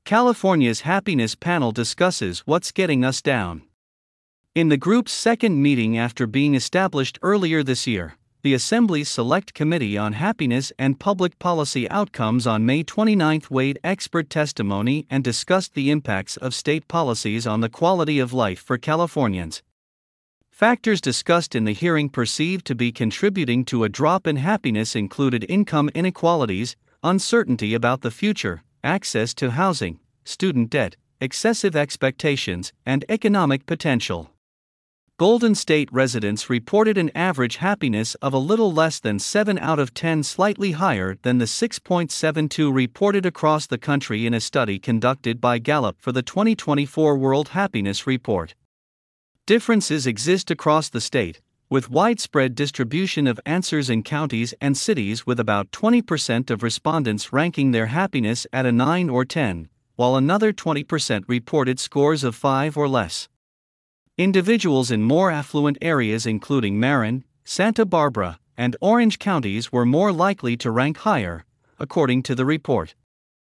California's happiness panel discusses what's getting us down. In the group's second meeting after being established earlier this year, the Assembly's Select Committee on Happiness and Public Policy Outcomes on May 29 weighed expert testimony and discussed the impacts of state policies on the quality of life for Californians. Factors discussed in the hearing perceived to be contributing to a drop in happiness included income inequalities, uncertainty about the future, access to housing, student debt, excessive expectations, and economic potential. Golden State residents reported an average happiness of a little less than 7 out of 10, slightly higher than the 6.72 reported across the country in a study conducted by Gallup for the 2024 World Happiness Report. Differences exist across the state, with widespread distribution of answers in counties and cities, with about 20% of respondents ranking their happiness at a 9 or 10, while another 20% reported scores of 5 or less. Individuals in more affluent areas including Marin, Santa Barbara, and Orange counties were more likely to rank higher, according to the report.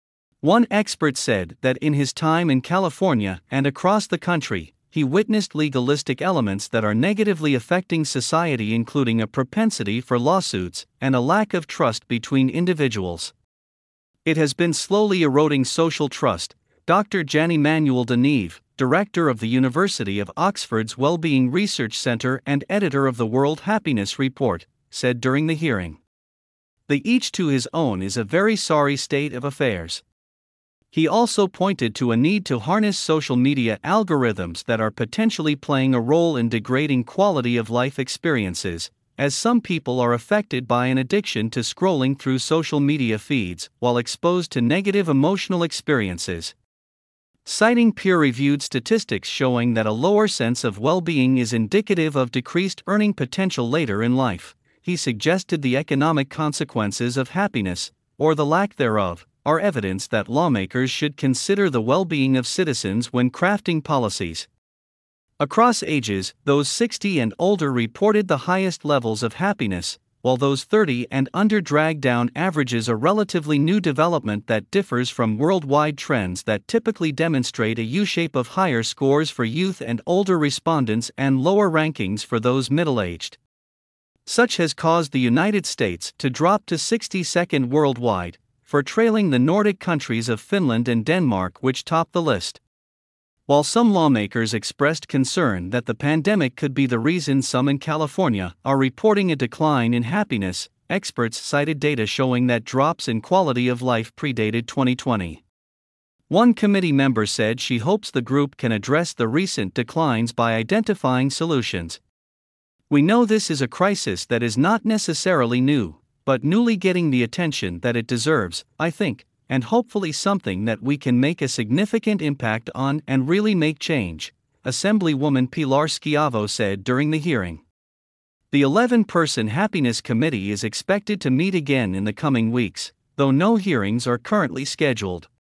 One expert said that in his time in California and across the country, he witnessed legalistic elements that are negatively affecting society, including a propensity for lawsuits and a lack of trust between individuals. It has been slowly eroding social trust, Dr. Gianni Manuel Deneve, director of the University of Oxford's Wellbeing Research Center and editor of the World Happiness Report, said during the hearing. "The each to his own is a very sorry state of affairs." He also pointed to a need to harness social media algorithms that are potentially playing a role in degrading quality of life experiences, as some people are affected by an addiction to scrolling through social media feeds while exposed to negative emotional experiences. Citing peer-reviewed statistics showing that a lower sense of well-being is indicative of decreased earning potential later in life, he suggested the economic consequences of happiness, or the lack thereof, are evidence that lawmakers should consider the well-being of citizens when crafting policies. Across ages, those 60 and older reported the highest levels of happiness, while those 30 and under dragged down averages, a relatively new development that differs from worldwide trends that typically demonstrate a U-shape of higher scores for youth and older respondents and lower rankings for those middle-aged. Such has caused the United States to drop to 62nd worldwide, for trailing the Nordic countries of Finland and Denmark, which top the list. While some lawmakers expressed concern that the pandemic could be the reason some in California are reporting a decline in happiness, experts cited data showing that drops in quality of life predated 2020. One committee member said she hopes the group can address the recent declines by identifying solutions. "We know this is a crisis that is not necessarily new, but newly getting the attention that it deserves, I think, and hopefully something that we can make a significant impact on and really make change," Assemblywoman Pilar Schiavo said during the hearing. The 11-person Happiness Committee is expected to meet again in the coming weeks, though no hearings are currently scheduled.